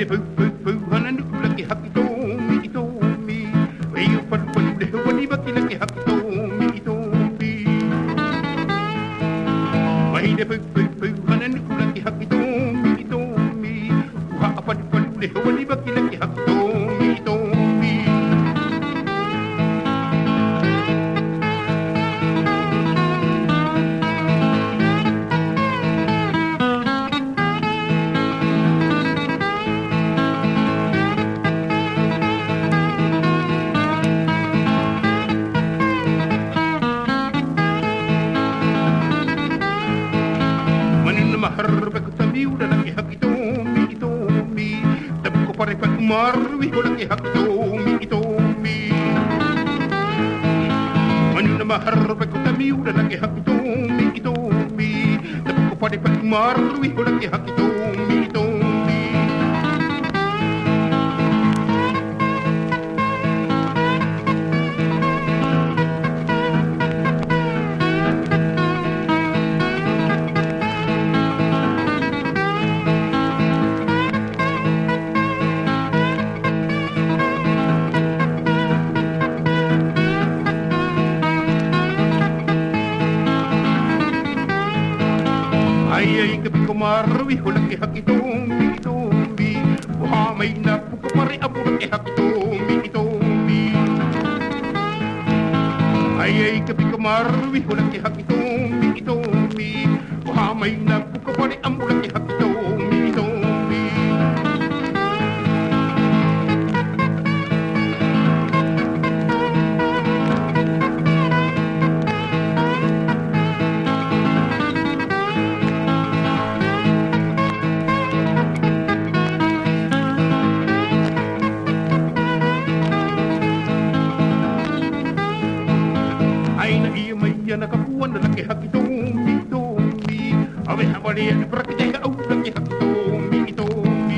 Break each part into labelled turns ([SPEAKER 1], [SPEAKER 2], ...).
[SPEAKER 1] de pu pu pu hanan ula ke hakito mi ito mi. Wei pa pa de wani ba kila ke hakito mi ito mi. Wei de pu pu pu hanan ula ke hakito mi ito mi. Wa pa pa de wani ba kila ke hakito mi ito mi. Maharba ko tamiu da laki hakito mi ito mi. Tabi ko pare pa marwi ko laki hakito mi ito mi. Manu na maharba ko tamiu da laki hakito mi ito mi. Tabi ko pare pa marwi ko laki hakito mi ito mi. Ay gabi ko marwi ko laki hakito mi ito mi. Wah may napuko pare abo laki hakito mi ito mi. Ay gabi ko marwi ko laki hakito mi ito mi. Wah may napuko pare abo laki hakito mi ito mi. Ay na iya may nakapuan na laki hakito mi ito mi. Awe habali at prakite ka au laki hakito mi ito mi.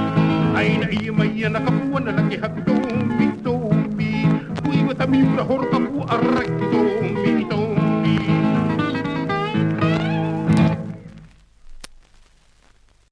[SPEAKER 1] Ay na iya may nakapuan na laki hakito mi ito mi. Kuy matami ura hor